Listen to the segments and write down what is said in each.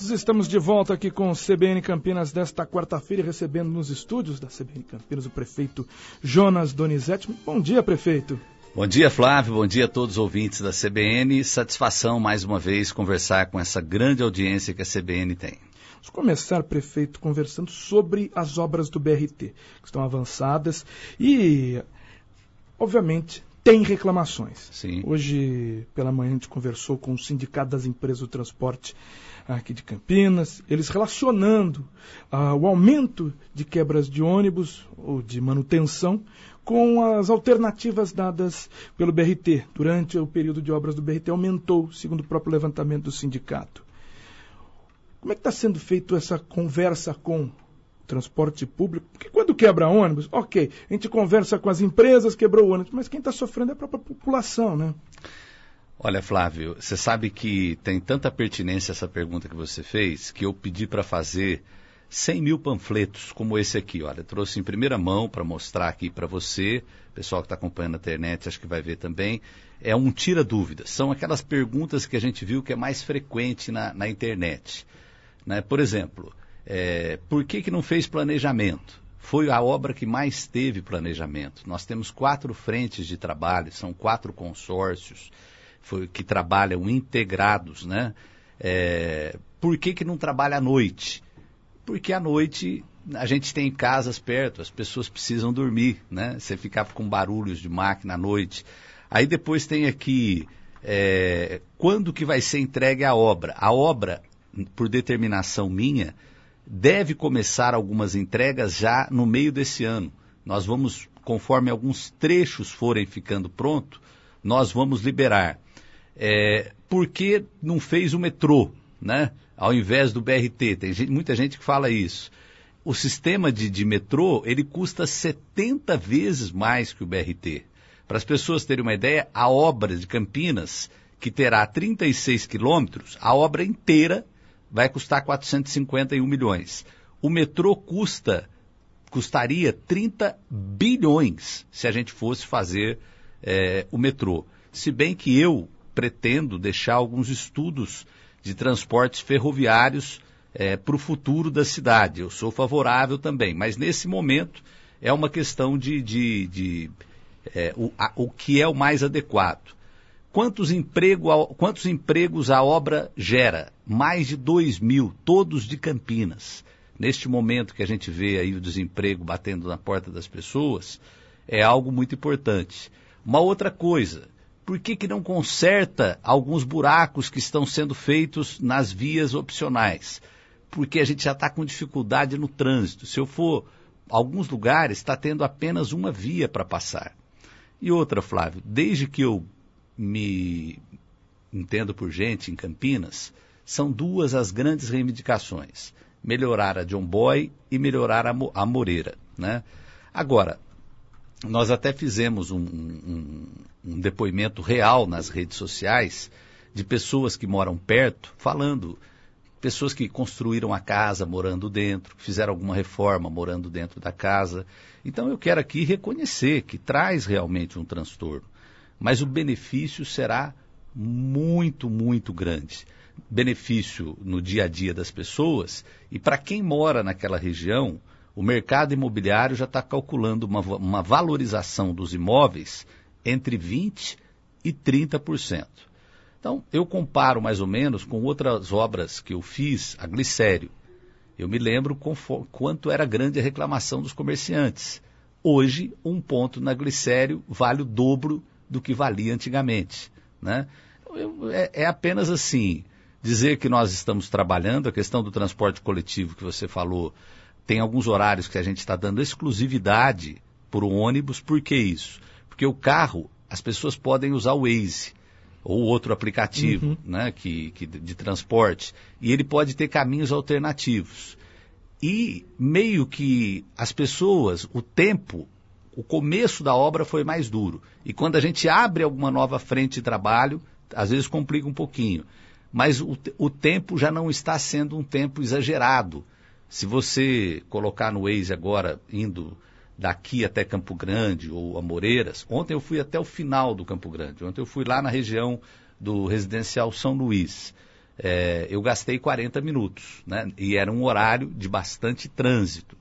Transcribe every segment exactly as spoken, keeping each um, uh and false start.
ouvintes, estamos de volta aqui com o C B N Campinas desta quarta-feira, recebendo nos estúdios da C B N Campinas o prefeito Jonas Donizete. Bom dia, prefeito. Bom dia, Flávio, bom dia a todos os ouvintes da C B N. Satisfação, mais uma vez, conversar com essa grande audiência que a C B N tem. Vamos começar, prefeito, conversando sobre as obras do B R T, que estão avançadas e, obviamente, tem reclamações. Sim. Hoje, pela manhã, a gente conversou com o Sindicato das Empresas do Transporte aqui de Campinas, eles relacionando ah, o aumento de quebras de ônibus ou de manutenção com as alternativas dadas pelo B R T. Durante o período de obras do B R T aumentou, segundo o próprio levantamento do sindicato. Como é que está sendo feita essa conversa com transporte público? Porque quando quebra ônibus, ok, a gente conversa com as empresas, quebrou o ônibus, mas quem está sofrendo é a própria população, né? Olha, Flávio, você sabe que tem tanta pertinência essa pergunta que você fez, que eu pedi para fazer cem mil panfletos como esse aqui. Olha, eu trouxe em primeira mão para mostrar aqui para você, pessoal que está acompanhando na internet, acho que vai ver também, é um tira-dúvidas. São aquelas perguntas que a gente viu que é mais frequente na, na internet. Né? Por exemplo, é, por que que não fez planejamento? Foi a obra que mais teve planejamento. Nós temos quatro frentes de trabalho, são quatro consórcios foi, que trabalham integrados. Né? É, por que que não trabalha à noite? Porque à noite a gente tem casas perto, as pessoas precisam dormir, né? Você ficar com barulhos de máquina à noite. Aí depois tem aqui, é, quando que vai ser entregue a obra? A obra, por determinação minha, deve começar algumas entregas já no meio desse ano. Nós vamos, conforme alguns trechos forem ficando prontos, nós vamos liberar. É, por que não fez o metrô, né? Ao invés do B R T? Tem gente, muita gente que fala isso. O sistema de, de metrô, ele custa setenta vezes mais que o B R T. Para as pessoas terem uma ideia, a obra de Campinas, que terá trinta e seis quilômetros, a obra inteira vai custar quatrocentos e cinquenta e um milhões. O metrô custa, custaria trinta bilhões se a gente fosse fazer é, o metrô. Se bem que eu pretendo deixar alguns estudos de transportes ferroviários é, para o futuro da cidade. Eu sou favorável também, mas nesse momento é uma questão de, de, de é, o, a, o que é o mais adequado. Quantos, emprego, quantos empregos a obra gera? Mais de dois mil, todos de Campinas. Neste momento que a gente vê aí o desemprego batendo na porta das pessoas, é algo muito importante. Uma outra coisa, por que que não conserta alguns buracos que estão sendo feitos nas vias opcionais? Porque a gente já está com dificuldade no trânsito. Se eu for, alguns lugares está tendo apenas uma via para passar. E outra, Flávio, desde que eu me entendo por gente em Campinas, são duas as grandes reivindicações. Melhorar a John Boy e melhorar a, Mo, a Moreira. Né? Agora, nós até fizemos um, um, um depoimento real nas redes sociais de pessoas que moram perto, falando, pessoas que construíram a casa morando dentro, fizeram alguma reforma morando dentro da casa. Então eu quero aqui reconhecer que traz realmente um transtorno, mas o benefício será muito, muito grande. Benefício no dia a dia das pessoas, e para quem mora naquela região, o mercado imobiliário já está calculando uma, uma valorização dos imóveis entre vinte por cento e trinta por cento. Então, eu comparo mais ou menos com outras obras que eu fiz, a Glicério. Eu me lembro conforme, quanto era grande a reclamação dos comerciantes. Hoje, um ponto na Glicério vale o dobro do que valia antigamente. Né? Eu, é, é apenas assim, dizer que nós estamos trabalhando, a questão do transporte coletivo que você falou, tem alguns horários que a gente está dando exclusividade por um ônibus. Por que isso? Porque o carro, as pessoas podem usar o Waze ou outro aplicativo uhum. né, que, que, de transporte, e ele pode ter caminhos alternativos. E meio que as pessoas, o tempo, o começo da obra foi mais duro. E quando a gente abre alguma nova frente de trabalho, às vezes complica um pouquinho. Mas o, o tempo já não está sendo um tempo exagerado. Se você colocar no Waze agora, indo daqui até Campo Grande ou Amoreiras, ontem eu fui até o final do Campo Grande, ontem eu fui lá na região do Residencial São Luís. é, eu gastei quarenta minutos, né? E era um horário de bastante trânsito.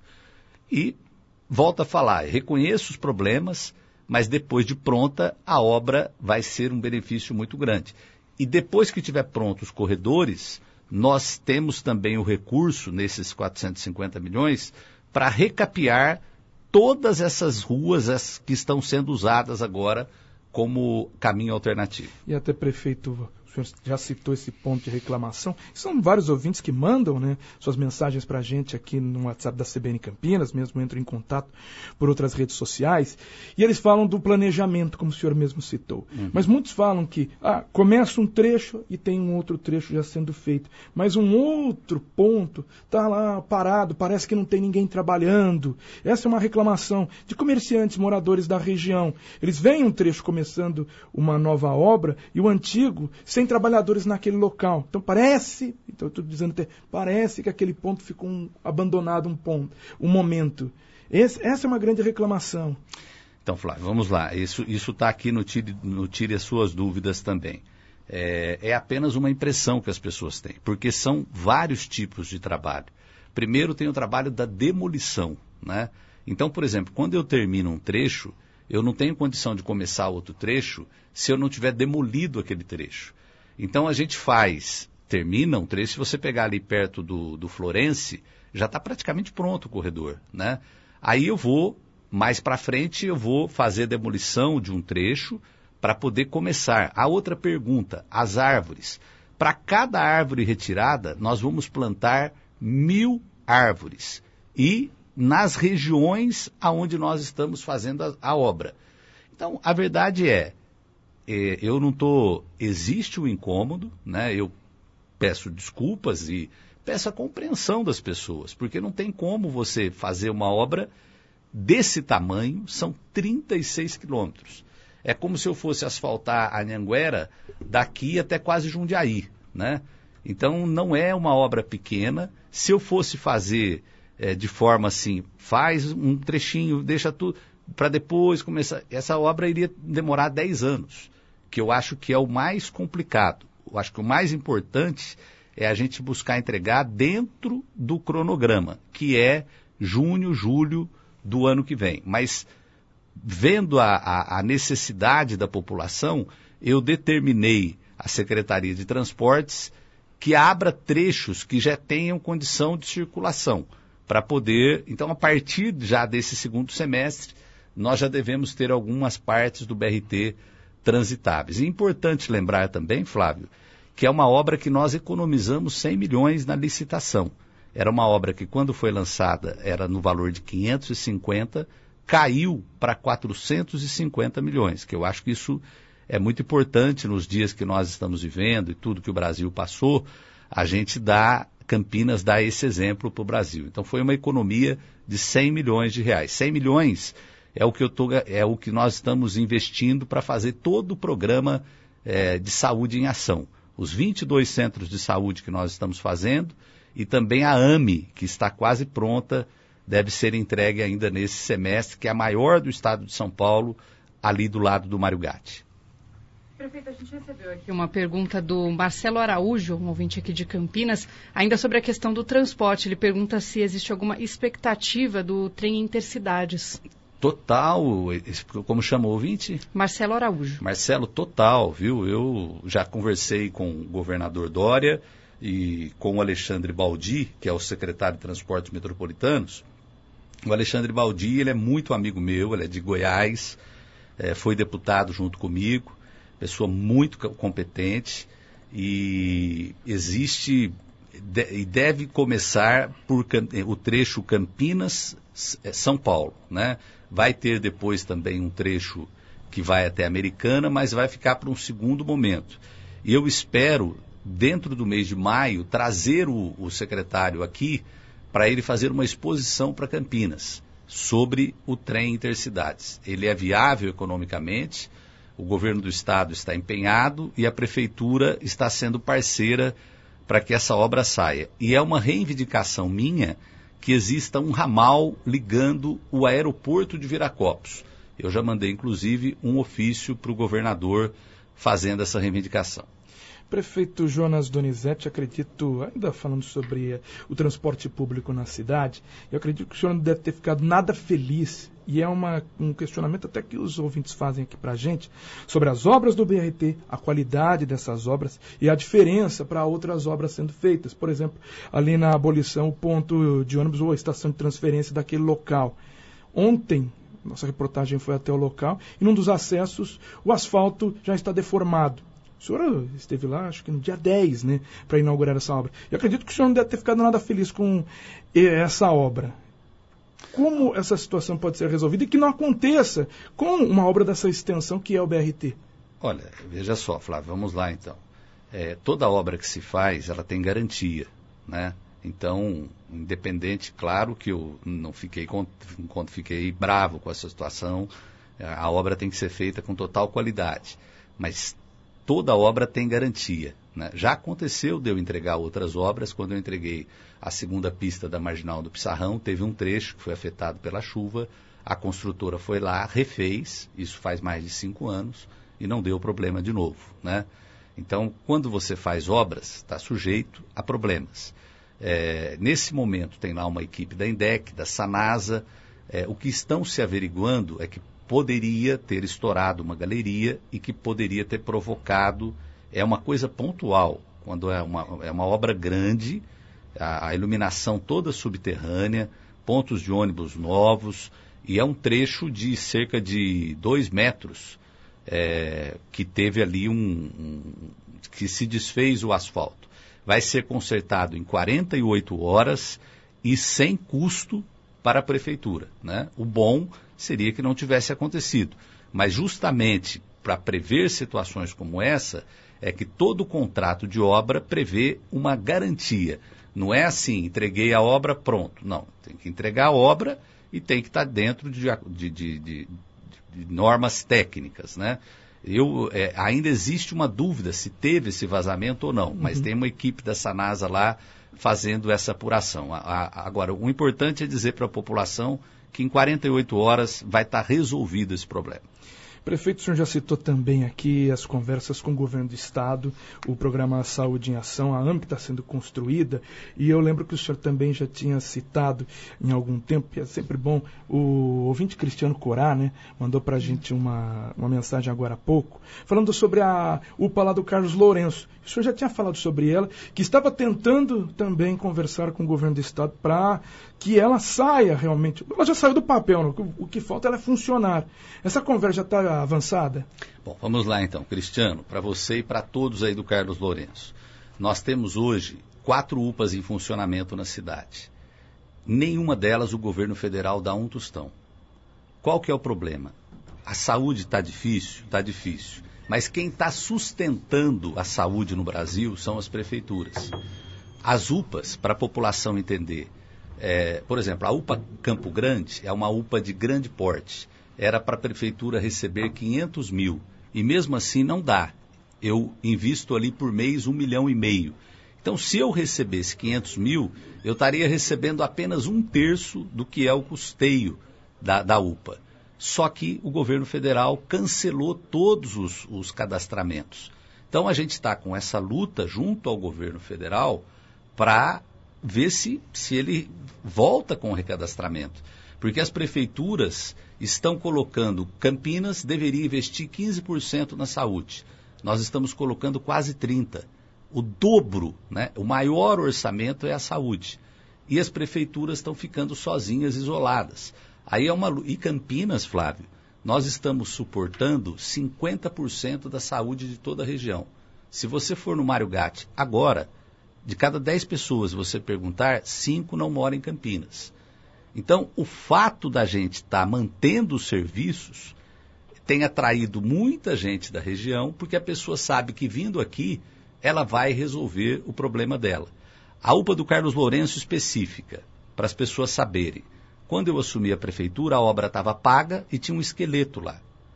E, volto a falar, reconheço os problemas, mas depois de pronta, a obra vai ser um benefício muito grande. E depois que tiver pronto os corredores, nós temos também o recurso, nesses quatrocentos e cinquenta milhões, para recapear todas essas ruas as que estão sendo usadas agora como caminho alternativo. E até, prefeito, o senhor já citou esse ponto de reclamação. São vários ouvintes que mandam, né, suas mensagens para a gente aqui no WhatsApp da C B N Campinas, mesmo entram em contato por outras redes sociais, e eles falam do planejamento, como o senhor mesmo citou. Uhum. Mas muitos falam que ah, começa um trecho e tem um outro trecho já sendo feito, mas um outro ponto está lá parado, parece que não tem ninguém trabalhando. Essa é uma reclamação de comerciantes, moradores da região. Eles veem um trecho começando uma nova obra e o antigo sem trabalhadores naquele local. Então parece, então eu estou dizendo até, parece que aquele ponto ficou um, abandonado um ponto, um momento. Esse, essa é uma grande reclamação. Então, Flávio, vamos lá. Isso está aqui no Tire, no Tire as Suas Dúvidas também. É, é apenas uma impressão que as pessoas têm, porque são vários tipos de trabalho. Primeiro tem o trabalho da demolição, né? Então, por exemplo, quando eu termino um trecho, eu não tenho condição de começar outro trecho se eu não tiver demolido aquele trecho. Então a gente faz, termina um trecho, se você pegar ali perto do, do Florence, já está praticamente pronto o corredor, né? Aí eu vou, mais para frente, eu vou fazer a demolição de um trecho para poder começar. A outra pergunta, as árvores. Para cada árvore retirada, nós vamos plantar mil árvores. E nas regiões aonde nós estamos fazendo a, a obra. Então, a verdade é, é eu não estou... Existe o incômodo, né? Eu peço desculpas e peço a compreensão das pessoas, porque não tem como você fazer uma obra desse tamanho, são trinta e seis quilômetros. É como se eu fosse asfaltar a Anhanguera daqui até quase Jundiaí, né? Então, não é uma obra pequena. Se eu fosse fazer... É, de forma assim, faz um trechinho, deixa tudo, para depois começar. Essa obra iria demorar dez anos, que eu acho que é o mais complicado. Eu acho que o mais importante é a gente buscar entregar dentro do cronograma, que é junho, julho do ano que vem. Mas, vendo a, a, a necessidade da população, eu determinei à Secretaria de Transportes que abra trechos que já tenham condição de circulação, para poder, então a partir já desse segundo semestre, nós já devemos ter algumas partes do B R T transitáveis. E é importante lembrar também, Flávio, que é uma obra que nós economizamos cem milhões na licitação. Era uma obra que quando foi lançada era no valor de quinhentos e cinquenta, caiu para quatrocentos e cinquenta milhões, que eu acho que isso é muito importante nos dias que nós estamos vivendo e tudo que o Brasil passou, a gente dá... Campinas dá esse exemplo para o Brasil. Então foi uma economia de cem milhões de reais. cem milhões é o que, eu tô, é o que nós estamos investindo para fazer todo o programa é, de saúde em ação. Os vinte e dois centros de saúde que nós estamos fazendo e também a AME, que está quase pronta, deve ser entregue ainda nesse semestre, que é a maior do estado de São Paulo, ali do lado do Mário Gatti. Prefeito, a gente recebeu aqui uma pergunta do Marcelo Araújo, um ouvinte aqui de Campinas, ainda sobre a questão do transporte. Ele pergunta se existe alguma expectativa do trem intercidades. Total, como chama o ouvinte? Marcelo Araújo. Marcelo, total, viu? Eu já conversei com o governador Dória e com o Alexandre Baldi, que é o secretário de Transportes Metropolitanos. O Alexandre Baldi, ele é muito amigo meu, ele é de Goiás, é, foi deputado junto comigo. Pessoa muito competente e existe e deve começar por o trecho Campinas-São Paulo, né? Vai ter depois também um trecho que vai até Americana, mas vai ficar para um segundo momento. E eu espero, dentro do mês de maio, trazer o, o secretário aqui para ele fazer uma exposição para Campinas sobre o trem intercidades. Ele é viável economicamente. O governo do estado está empenhado e a prefeitura está sendo parceira para que essa obra saia. E é uma reivindicação minha que exista um ramal ligando o aeroporto de Viracopos. Eu já mandei, inclusive, um ofício para o governador fazendo essa reivindicação. Prefeito Jonas Donizete, acredito, ainda falando sobre o transporte público na cidade, eu acredito que o senhor não deve ter ficado nada feliz, e é uma, um questionamento até que os ouvintes fazem aqui para a gente, sobre as obras do B R T, a qualidade dessas obras e a diferença para outras obras sendo feitas. Por exemplo, ali na abolição, o ponto de ônibus ou a estação de transferência daquele local. Ontem, nossa reportagem foi até o local, e num dos acessos, o asfalto já está deformado. O senhor esteve lá, acho que no dia dez, né, para inaugurar essa obra. Eu acredito que o senhor não deve ter ficado nada feliz com essa obra. Como essa situação pode ser resolvida e que não aconteça com uma obra dessa extensão que é o B R T? Olha, veja só, Flávio, vamos lá então. É, toda obra que se faz, ela tem garantia, né? Então, independente, claro que eu não fiquei, enquanto fiquei bravo com essa situação, a obra tem que ser feita com total qualidade. Mas toda obra tem garantia, né? Já aconteceu de eu entregar outras obras. Quando eu entreguei a segunda pista da Marginal do Pissarrão, teve um trecho que foi afetado pela chuva, a construtora foi lá, refez, isso faz mais de cinco anos, e não deu problema de novo, né? Então, quando você faz obras, está sujeito a problemas. É, nesse momento tem lá uma equipe da INDEC, da SANASA, é, o que estão se averiguando é que poderia ter estourado uma galeria e que poderia ter provocado, é uma coisa pontual, quando é uma, é uma obra grande, a, a iluminação toda subterrânea, pontos de ônibus novos, e é um trecho de cerca de dois metros, é, que teve ali um, um, que se desfez o asfalto. Vai ser consertado em quarenta e oito horas e sem custo para a prefeitura, né? O bom seria que não tivesse acontecido, mas justamente para prever situações como essa, é que todo contrato de obra prevê uma garantia. Não é assim, entreguei a obra, pronto. Não, tem que entregar a obra e tem que estar dentro de, de, de, de, de normas técnicas, né? Eu, é, ainda existe uma dúvida se teve esse vazamento ou não, uhum. Mas tem uma equipe da SANASA lá fazendo essa apuração. A, a, agora, o importante é dizer para a população que em quarenta e oito horas vai estar resolvido esse problema. Prefeito, o senhor já citou também aqui as conversas com o governo do Estado, o programa Saúde em Ação, a A M, que está sendo construída, e eu lembro que o senhor também já tinha citado em algum tempo, e é sempre bom, o ouvinte Cristiano Corá, né, mandou para a gente uma, uma mensagem agora há pouco, falando sobre a U P A lá do Carlos Lourenço. O senhor já tinha falado sobre ela, que estava tentando também conversar com o governo do Estado para que ela saia realmente. Ela já saiu do papel, né? O que falta ela é funcionar. Essa conversa já está avançada? Bom, vamos lá então, Cristiano, para você e para todos aí do Carlos Lourenço. Nós temos hoje quatro U P As em funcionamento na cidade. Nenhuma delas o governo federal dá um tostão. Qual que é o problema? A saúde está difícil? Está difícil. Mas quem está sustentando a saúde no Brasil são as prefeituras. As U P As, para a população entender, é, por exemplo, a U P A Campo Grande é uma U P A de grande porte. Era para a prefeitura receber quinhentos mil. E mesmo assim não dá. Eu invisto ali por mês um milhão e meio. Então, se eu recebesse quinhentos mil, eu estaria recebendo apenas um terço do que é o custeio da, da U P A. Só que o governo federal cancelou todos os, os cadastramentos. Então, a gente está com essa luta junto ao governo federal para ver se, se ele volta com o recadastramento. Porque as prefeituras estão colocando, Campinas deveria investir quinze por cento na saúde. Nós estamos colocando quase trinta por cento. O dobro, né? O maior orçamento é a saúde. E as prefeituras estão ficando sozinhas, isoladas. Aí é uma, e Campinas, Flávio, nós estamos suportando cinquenta por cento da saúde de toda a região. Se você for no Mário Gatti agora, de cada dez pessoas você perguntar, cinco não moram em Campinas. Então, o fato da gente estar tá mantendo os serviços tem atraído muita gente da região, porque a pessoa sabe que vindo aqui, ela vai resolver o problema dela. A U P A do Carlos Lourenço específica, para as pessoas saberem. Quando eu assumi a prefeitura, a obra estava paga e tinha um esqueleto lá.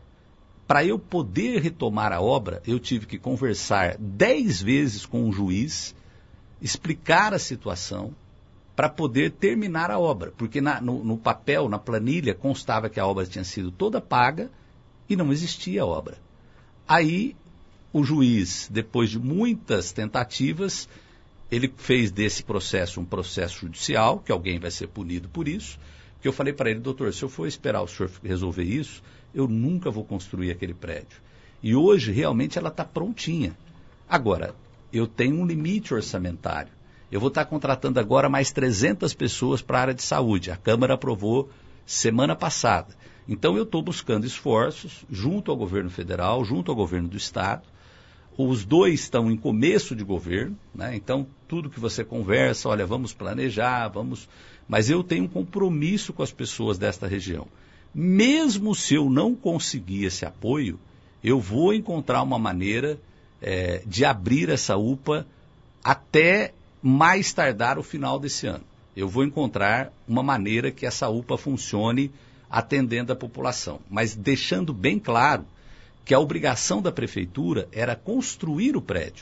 Para eu poder retomar a obra, eu tive que conversar dez vezes com o juiz, explicar a situação, para poder terminar a obra. Porque na, no, no papel, na planilha, constava que a obra tinha sido toda paga e não existia a obra. Aí o juiz, depois de muitas tentativas, ele fez desse processo um processo judicial, que alguém vai ser punido por isso, que eu falei para ele, doutor, se eu for esperar o senhor resolver isso, eu nunca vou construir aquele prédio. E hoje, realmente, ela está prontinha. Agora, eu tenho um limite orçamentário. Eu vou estar contratando agora mais trezentas pessoas para a área de saúde. A Câmara aprovou semana passada. Então, eu estou buscando esforços junto ao governo federal, junto ao governo do estado. Os dois estão em começo de governo, né? Então, tudo que você conversa, olha, vamos planejar, vamos... Mas eu tenho um compromisso com as pessoas desta região. Mesmo se eu não conseguir esse apoio, eu vou encontrar uma maneira é, de abrir essa U P A até mais tardar o final desse ano. Eu vou encontrar uma maneira que essa U P A funcione atendendo a população, mas deixando bem claro que a obrigação da prefeitura era construir o prédio.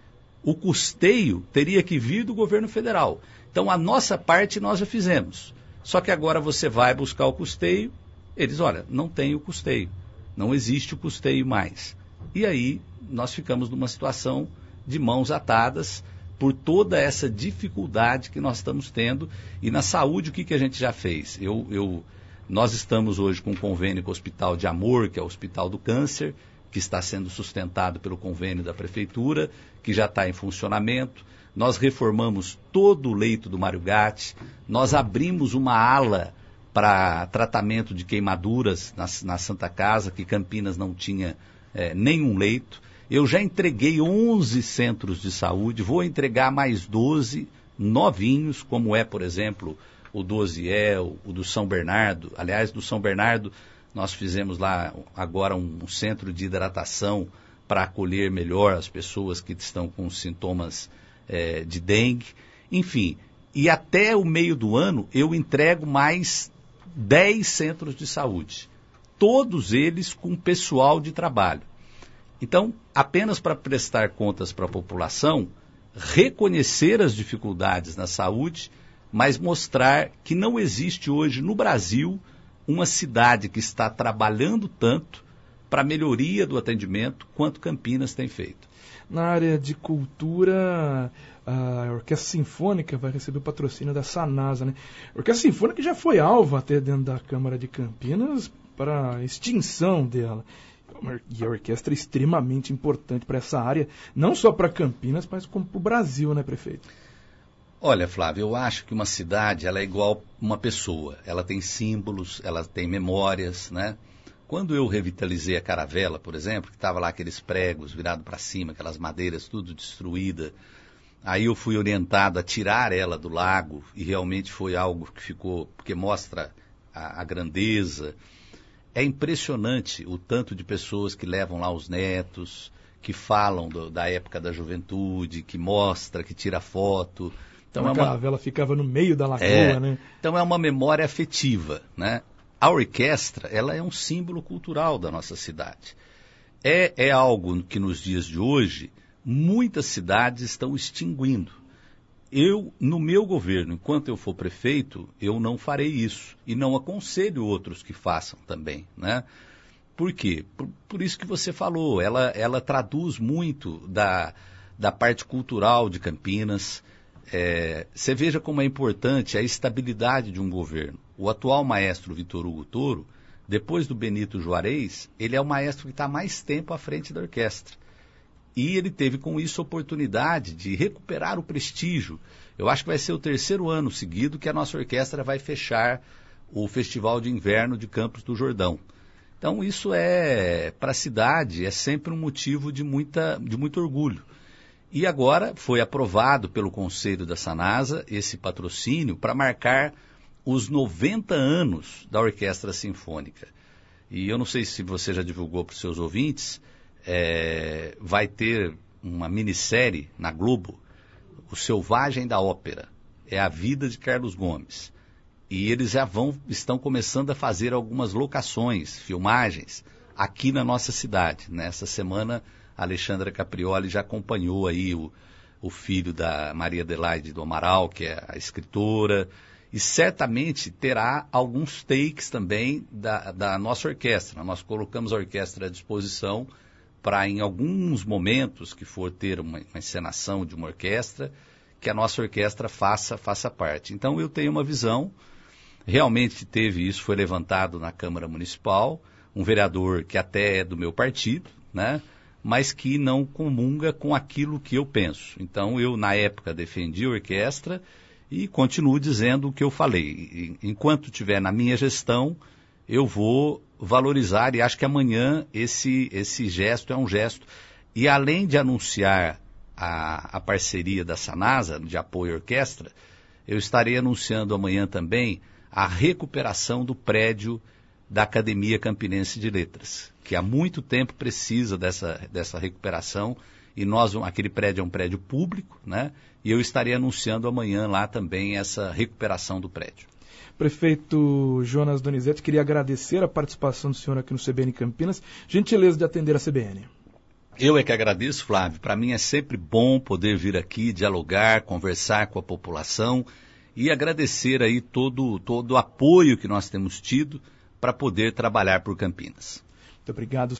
O custeio teria que vir do governo federal. Então, a nossa parte nós já fizemos. Só que agora você vai buscar o custeio, eles, olha, não tem o custeio, não existe o custeio mais. E aí, nós ficamos numa situação de mãos atadas por toda essa dificuldade que nós estamos tendo. E na saúde, o que, que a gente já fez? Eu... eu Nós estamos hoje com um convênio com o Hospital de Amor, que é o Hospital do Câncer, que está sendo sustentado pelo convênio da Prefeitura, que já está em funcionamento. Nós reformamos todo o leito do Mário Gatti, nós abrimos uma ala para tratamento de queimaduras na, na Santa Casa, que Campinas não tinha é, nenhum leito. Eu já entreguei onze centros de saúde, vou entregar mais doze novinhos, como é, por exemplo... o do Osiel, o do São Bernardo. Aliás, do São Bernardo, nós fizemos lá agora um, um centro de hidratação para acolher melhor as pessoas que estão com sintomas é, de dengue. Enfim, e até o meio do ano eu entrego mais dez centros de saúde. Todos eles com pessoal de trabalho. Então, apenas para prestar contas para a população, reconhecer as dificuldades na saúde, mas mostrar que não existe hoje no Brasil uma cidade que está trabalhando tanto para a melhoria do atendimento quanto Campinas tem feito. Na área de cultura, a Orquestra Sinfônica vai receber o patrocínio da Sanasa, né? A Orquestra Sinfônica já foi alvo até dentro da Câmara de Campinas para a extinção dela. E a orquestra é extremamente importante para essa área, não só para Campinas, mas como para o Brasil, né, prefeito? Olha, Flávio, eu acho que uma cidade ela é igual uma pessoa. Ela tem símbolos, ela tem memórias, né? Quando eu revitalizei a Caravela, por exemplo, que estava lá aqueles pregos virados para cima, aquelas madeiras tudo destruída, aí eu fui orientado a tirar ela do lago e realmente foi algo que ficou, porque mostra a, a grandeza. É impressionante o tanto de pessoas que levam lá os netos, que falam do, da época da juventude, que mostra, que tira foto. Então a é uma... caravela ficava no meio da lagoa, é, né? Então é uma memória afetiva, né? A orquestra, ela é um símbolo cultural da nossa cidade. É, é algo que nos dias de hoje, muitas cidades estão extinguindo. Eu, no meu governo, enquanto eu for prefeito, eu não farei isso. E não aconselho outros que façam também, né? Por quê? Por, por isso que você falou, ela, ela traduz muito da, da parte cultural de Campinas. É, você veja como é importante a estabilidade de um governo. O atual maestro Vitor Hugo Toro, depois do Benito Juarez, ele é o maestro que está mais tempo à frente da orquestra. E ele teve com isso a oportunidade de recuperar o prestígio. Eu acho que vai ser o terceiro ano seguido que a nossa orquestra vai fechar o Festival de Inverno de Campos do Jordão. Então isso é, para a cidade, é sempre um motivo de, muita, de muito orgulho. E agora foi aprovado pelo Conselho da Sanasa esse patrocínio para marcar os noventa anos da Orquestra Sinfônica. E eu não sei se você já divulgou para os seus ouvintes, é, vai ter uma minissérie na Globo, O Selvagem da Ópera. É a vida de Carlos Gomes. E eles já vão, estão começando a fazer algumas locações, filmagens, aqui na nossa cidade. Nessa semana, a Alexandra Caprioli já acompanhou aí o, o filho da Maria Adelaide do Amaral, que é a escritora, e certamente terá alguns takes também da, da nossa orquestra. Nós colocamos a orquestra à disposição para, em alguns momentos que for ter uma, uma encenação de uma orquestra, que a nossa orquestra faça, faça parte. Então eu tenho uma visão, realmente teve isso, foi levantado na Câmara Municipal, um vereador que até é do meu partido, né, mas que não comunga com aquilo que eu penso. Então eu, na época, defendi a orquestra e continuo dizendo o que eu falei. Enquanto estiver na minha gestão, eu vou valorizar, e acho que amanhã esse, esse gesto é um gesto. E além de anunciar a, a parceria da Sanasa, de apoio à orquestra, eu estarei anunciando amanhã também a recuperação do prédio da Academia Campinense de Letras, que há muito tempo precisa dessa, dessa recuperação, e nós, aquele prédio é um prédio público, né? E eu estarei anunciando amanhã lá também essa recuperação do prédio. Prefeito Jonas Donizete, queria agradecer a participação do senhor aqui no C B N Campinas, gentileza de atender a C B N. Eu é que agradeço, Flávio. Para mim é sempre bom poder vir aqui, dialogar, conversar com a população e agradecer aí todo, todo o apoio que nós temos tido para poder trabalhar por Campinas. Muito obrigado.